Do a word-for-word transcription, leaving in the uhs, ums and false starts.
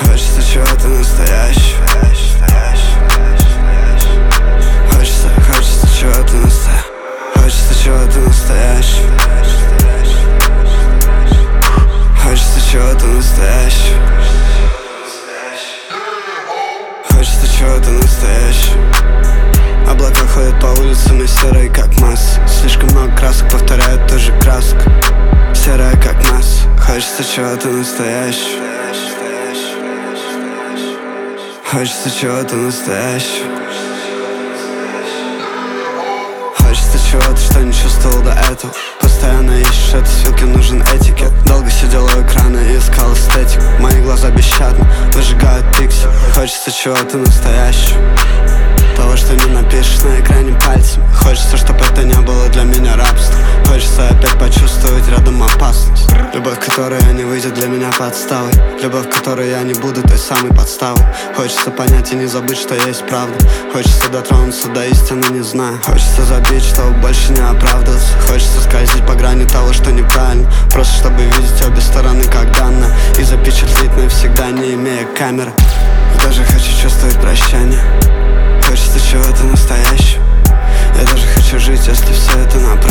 Хочется чего-то настоящего. Хочется, хочется чего-то настоящего. Хочется чего-то настоящего. Хочется чего-то настоящего. Хочется чего-то настоящего. Облака ходят по улицам и серые как масса. Слишком много красок повторяют ту же краску. Серая как масса. Хочется чего-то настоящего. Хочется чего-то настоящего. Хочется чего-то, что не чувствовал до этого. Постоянно ищешь это, ссылки, нужен этикет. Долго сидел у экрана и искал эстетику. Мои глаза бесщадно выжигают пиксель. Хочется чего-то настоящего. Того, что не напишешь на экране пальцем. Хочется, чтобы это не было для меня рабством. Хочется опять почувствовать рядом опасность. Любовь, которая не выйдет для меня подставой. Любовь, которой я не буду той самой подставой. Хочется понять и не забыть, что есть правда. Хочется дотронуться до истины, не знаю. Хочется забить, чтобы больше не оправдываться. Хочется скользить по грани того, что неправильно. Просто чтобы видеть обе стороны как данное. И запечатлеть навсегда, не имея камеры. Я даже хочу чувствовать прощание. Хочется чего-то настоящего. Я даже хочу жить, если все это на